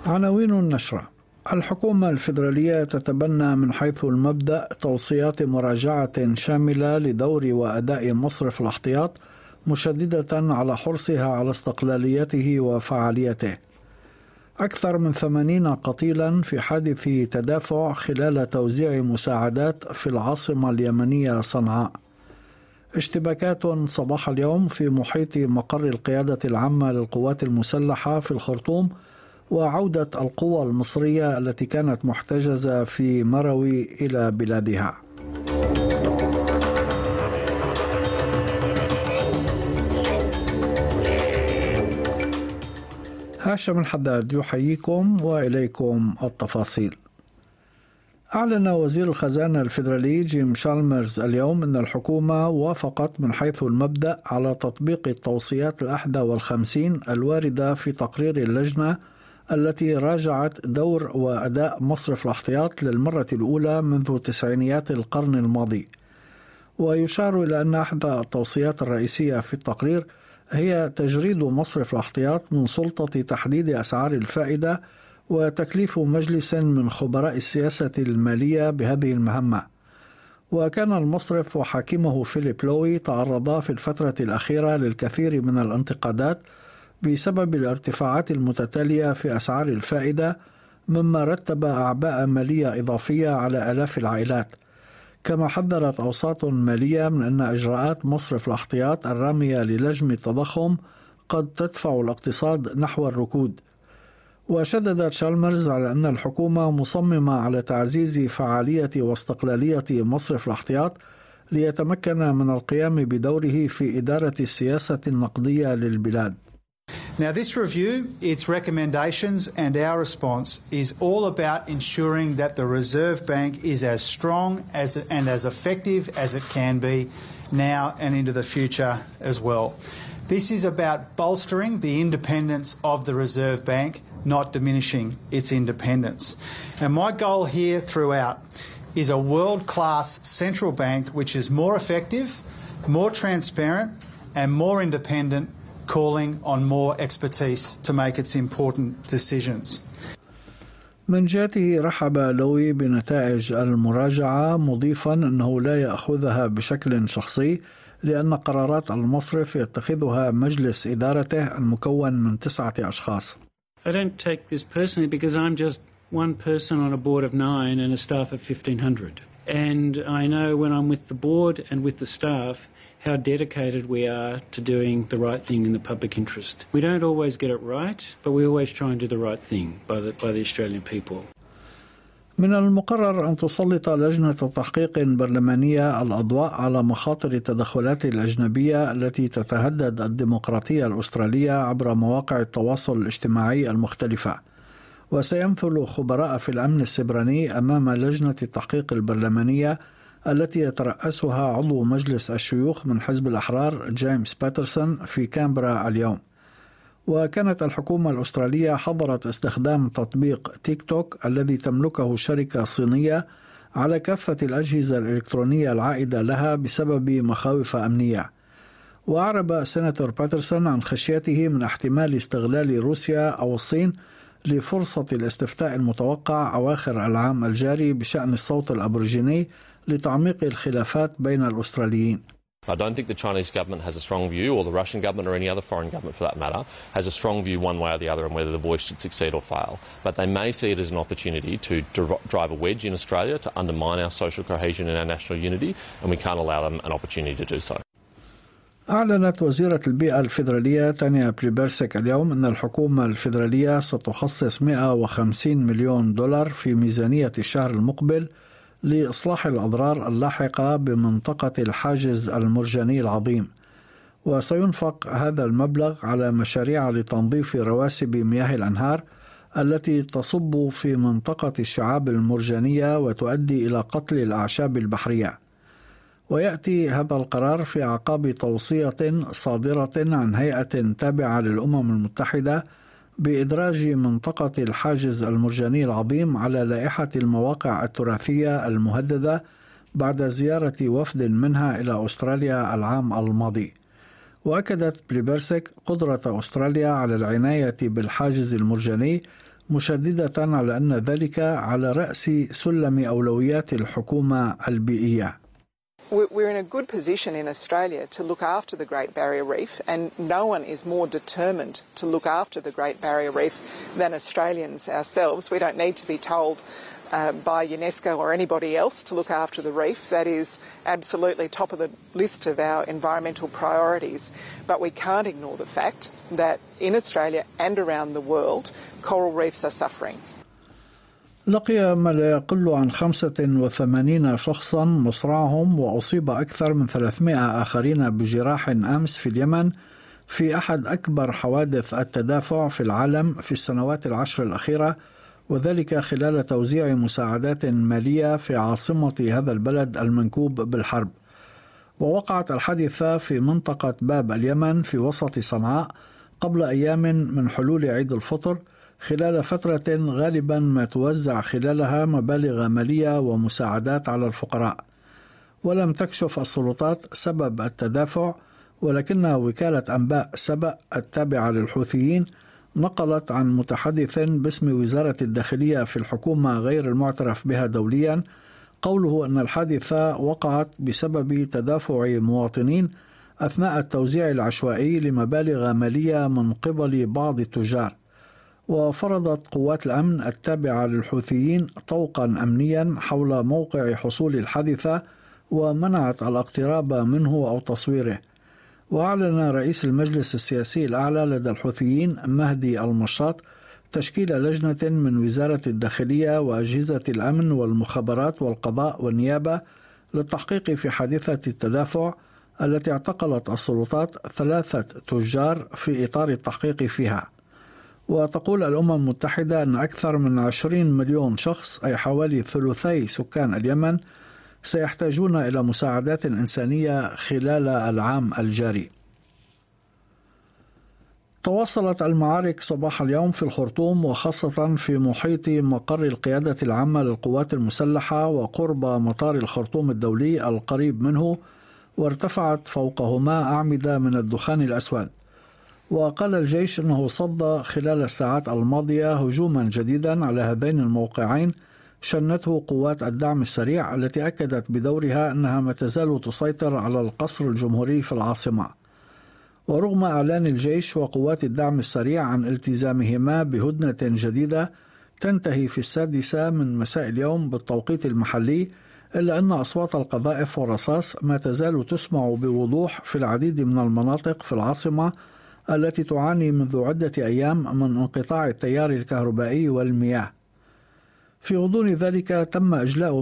عناوين النشرة. الحكومة الفيدرالية تتبنى من حيث المبدأ توصيات مراجعة شاملة لدور وأداء مصرف الاحتياط، مشددة على حرصها على استقلاليته وفعاليته. أكثر من 80 قتيلا في حادث تدافع خلال توزيع مساعدات في العاصمة اليمنية صنعاء. اشتباكات صباح اليوم في محيط مقر القيادة العامة للقوات المسلحة في الخرطوم، وعودة القوى المصرية التي كانت محتجزة في مروي إلى بلادها. هاشم الحداد يحييكم وإليكم التفاصيل. أعلن وزير الخزانة الفيدرالي جيم شالمرز اليوم أن الحكومة وافقت من حيث المبدأ على تطبيق التوصيات 51 الواردة في تقرير اللجنة التي راجعت دور وأداء مصرف الاحتياط للمرة الأولى منذ تسعينيات القرن الماضي. ويشار إلى أن أحد التوصيات الرئيسية في التقرير هي تجريد مصرف الاحتياط من سلطة تحديد أسعار الفائدة، وتكليف مجلس من خبراء السياسة المالية بهذه المهمة. وكان المصرف وحاكمه فيليب لوي تعرضا في الفترة الأخيرة للكثير من الانتقادات بسبب الارتفاعات المتتالية في أسعار الفائدة، مما رتب أعباء مالية إضافية على آلاف العائلات. كما حذرت أوساط مالية من أن إجراءات مصرف الاحتياط الرامية للجم التضخم قد تدفع الاقتصاد نحو الركود. وشددت شالمرز على أن الحكومة مصممة على تعزيز فعالية واستقلالية مصرف الاحتياط ليتمكن من القيام بدوره في إدارة السياسة النقدية للبلاد. Now this review, its recommendations and our response is all about ensuring that the Reserve Bank is as strong and as effective as it can be now and into the future as well. This is about bolstering the independence of the Reserve Bank, not diminishing its independence. And my goal here throughout is a world-class central bank which is more effective, more transparent and more independent, calling on more expertise to make its important decisions. من جهته رحب لوي بنتائج المراجعة، مضيفا أنه لا يأخذها بشكل شخصي، لأن قرارات المصرف يتخذها مجلس إدارته المكون من 9 أشخاص. I don't take this personally because I'm just one person on a board of 9 and a staff of 1,500. And I know when I'm with the board and with the staff how dedicated we are to doing the right thing in the public interest. We don't always get it right, but we always try and do the right thing by the Australian people. من المقرر أن تسلط لجنة تحقيق برلمانية الأضواء على مخاطر التدخلات الأجنبية التي تتهدد الديمقراطية الأسترالية عبر مواقع التواصل الاجتماعي المختلفة. وسيمثل خبراء في الأمن السبراني أمام لجنة التحقيق البرلمانية التي يترأسها عضو مجلس الشيوخ من حزب الأحرار جيمس باترسون في كامبرا اليوم. وكانت الحكومة الأسترالية حظرت استخدام تطبيق تيك توك الذي تملكه شركة صينية على كافة الأجهزة الإلكترونية العائدة لها بسبب مخاوف أمنية. وأعرب سيناتور باترسون عن خشيته من احتمال استغلال روسيا أو الصين لفرصة الاستفتاء المتوقع أواخر العام الجاري بشأن الصوت الأبوريجيني لتعميق الخلافات بين الأستراليين. I don't think the Chinese government has a strong view, or the Russian government, or any other foreign government for that matter, has a strong view one way or the other on whether the voice should succeed or fail. But they may see it as an opportunity to drive a wedge in Australia, to undermine our social cohesion and our national unity, and we can't allow them an opportunity to do so. أعلنت وزيرة البيئة الفيدرالية تانيا بليبرسك اليوم أن الحكومة الفيدرالية ستخصص $150 مليون في ميزانية الشهر المقبل لإصلاح الأضرار اللاحقة بمنطقة الحاجز المرجاني العظيم. وسينفق هذا المبلغ على مشاريع لتنظيف رواسب مياه الأنهار التي تصب في منطقة الشعاب المرجانية وتؤدي إلى قتل الأعشاب البحرية. ويأتي هذا القرار في أعقاب توصية صادرة عن هيئة تابعة للأمم المتحدة بإدراج منطقة الحاجز المرجاني العظيم على لائحة المواقع التراثية المهددة بعد زيارة وفد منها إلى أستراليا العام الماضي. وأكدت بليبرسك قدرة أستراليا على العناية بالحاجز المرجاني مشددة على أن ذلك على رأس سلم أولويات الحكومة البيئية. We're in a good position in Australia to look after the Great Barrier Reef, and no one is more determined to look after the Great Barrier Reef than Australians ourselves. We don't need to be told by UNESCO or anybody else to look after the reef. That is absolutely top of the list of our environmental priorities. But we can't ignore the fact that in Australia and around the world, coral reefs are suffering. لقي ما لا يقل عن 85 شخصا مصرعهم، وأصيب أكثر من 300 آخرين بجراح أمس في اليمن في أحد أكبر حوادث التدافع في العالم في السنوات العشر الأخيرة، وذلك خلال توزيع مساعدات مالية في عاصمة هذا البلد المنكوب بالحرب. ووقعت الحادثة في منطقة باب اليمن في وسط صنعاء قبل أيام من حلول عيد الفطر، خلال فترة غالبا ما توزع خلالها مبالغ مالية ومساعدات على الفقراء. ولم تكشف السلطات سبب التدافع، ولكن وكالة أنباء سبأ التابعة للحوثيين نقلت عن متحدث باسم وزارة الداخلية في الحكومة غير المعترف بها دوليا قوله أن الحادثة وقعت بسبب تدافع مواطنين أثناء التوزيع العشوائي لمبالغ مالية من قبل بعض التجار. وفرضت قوات الأمن التابعة للحوثيين طوقا أمنيا حول موقع حصول الحادثة، ومنعت الاقتراب منه أو تصويره. وأعلن رئيس المجلس السياسي الأعلى لدى الحوثيين مهدي المشاط تشكيل لجنة من وزارة الداخلية وأجهزة الأمن والمخابرات والقضاء والنيابة للتحقيق في حادثة التدافع التي اعتقلت السلطات 3 تجار في إطار التحقيق فيها. وتقول الأمم المتحدة أن أكثر من 20 مليون شخص، أي حوالي ثلثي سكان اليمن، سيحتاجون إلى مساعدات إنسانية خلال العام الجاري. تواصلت المعارك صباح اليوم في الخرطوم، وخاصة في محيط مقر القيادة العامة للقوات المسلحة وقرب مطار الخرطوم الدولي القريب منه، وارتفعت فوقهما أعمدة من الدخان الأسود. وقال الجيش أنه صد خلال الساعات الماضية هجوما جديدا على هذين الموقعين شنته قوات الدعم السريع، التي أكدت بدورها أنها ما تزال تسيطر على القصر الجمهوري في العاصمة. ورغم إعلان الجيش وقوات الدعم السريع عن التزامهما بهدنة جديدة تنتهي في 6 من مساء اليوم بالتوقيت المحلي، إلا أن أصوات القذائف والرصاص ما تزال تسمع بوضوح في العديد من المناطق في العاصمة التي تعاني منذ عدة أيام من انقطاع التيار الكهربائي والمياه. في غضون ذلك تم إجلاء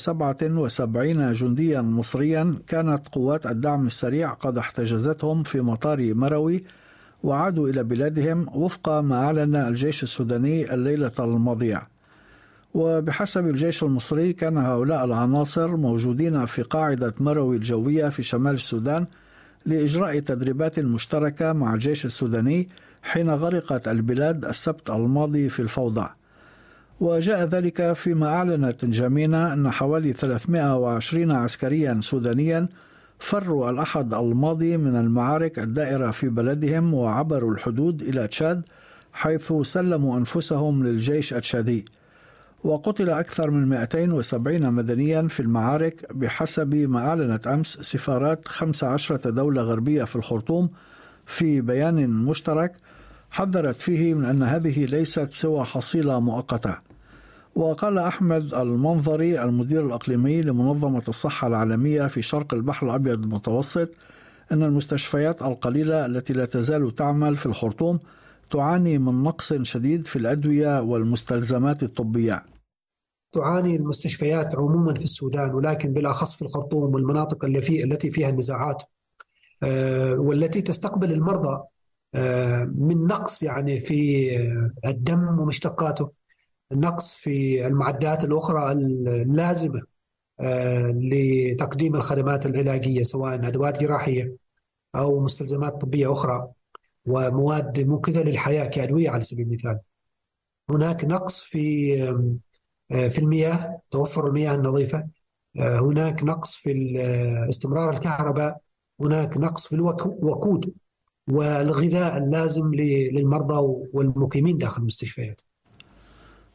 177 جنديا مصريا كانت قوات الدعم السريع قد احتجزتهم في مطار مروي، وعادوا إلى بلادهم وفق ما أعلن الجيش السوداني الليلة الماضية. وبحسب الجيش المصري كان هؤلاء العناصر موجودين في قاعدة مروي الجوية في شمال السودان لإجراء تدريبات مشتركة مع الجيش السوداني حين غرقت البلاد السبت الماضي في الفوضى. وجاء ذلك فيما أعلنت نجامينا أن حوالي 320 عسكريا سودانيا فروا الأحد الماضي من المعارك الدائرة في بلدهم وعبروا الحدود إلى تشاد، حيث سلموا أنفسهم للجيش التشادي. وقتل أكثر من 270 مدنيا في المعارك بحسب ما أعلنت أمس سفارات 15 دولة غربية في الخرطوم في بيان مشترك حذرت فيه من أن هذه ليست سوى حصيلة مؤقتة. وقال أحمد المنظري المدير الإقليمي لمنظمة الصحة العالمية في شرق البحر الأبيض المتوسط أن المستشفيات القليلة التي لا تزال تعمل في الخرطوم تعاني من نقص شديد في الأدوية والمستلزمات الطبية. تعاني المستشفيات عموما في السودان، ولكن بالأخص في الخرطوم والمناطق التي فيها النزاعات والتي تستقبل المرضى من نقص يعني في الدم ومشتقاته، النقص في المعدات الأخرى اللازمة لتقديم الخدمات العلاجية، سواء أدوات جراحية أو مستلزمات طبية أخرى ومواد منقذة للحياة كأدوية على سبيل المثال. هناك نقص في المياه، توفر المياه النظيفة، هناك نقص في استمرار الكهرباء، هناك نقص في الوقود والغذاء اللازم للمرضى والمقيمين داخل المستشفيات.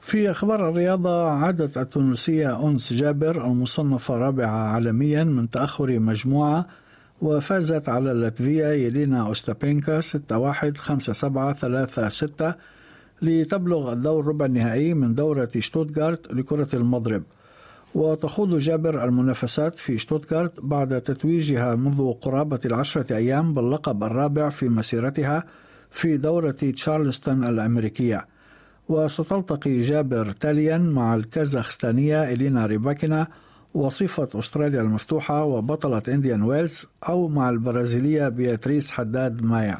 في أخبار الرياضة، عادت التونسية أنس جابر المصنفة رابعة عالميا من تأخر مجموعة، وفازت على اللاتفية يلينا أوستابينكا 6-1 5-7 3-6 لتبلغ الدور ربع النهائي من دورة شتوتغارت لكرة المضرب. وتخوض جابر المنافسات في شتوتغارت بعد تتويجها منذ قرابة 10 أيام باللقب الرابع في مسيرتها في دورة تشارلستون الأمريكية. وستلتقي جابر تاليا مع الكازاخستانية إلينا ريباكينا وصيفة أستراليا المفتوحة وبطلة إنديان ويلز، أو مع البرازيلية بياتريس حداد مايا.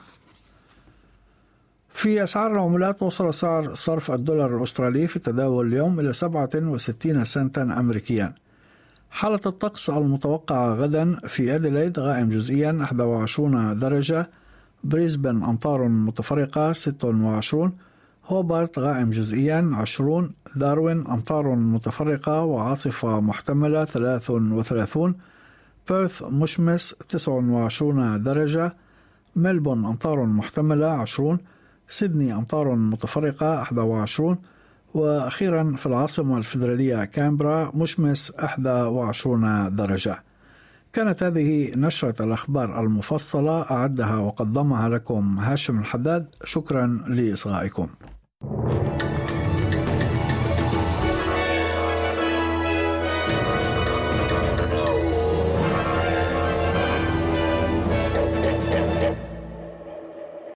في أسعار العملات، وصل سعر صرف الدولار الأسترالي في التداول اليوم إلى 67 سنتا أمريكيا. حالة الطقس المتوقعة غدا: في أديلايد غائم جزئيا 21 درجة، بريسبن أمطار متفرقة 26، هوبارت غائم جزئيا 20، داروين أمطار متفرقة وعاصفة محتملة 33، بيرث مشمس 29 درجة، ملبون أمطار محتملة 20، سيدني أمطار متفرقة 21، وأخيرا في العاصمة الفيدرالية كامبرا مشمس 21 درجة. كانت هذه نشرة الأخبار المفصلة، أعدها وقدمها لكم هاشم الحداد. شكرا لإصغائكم.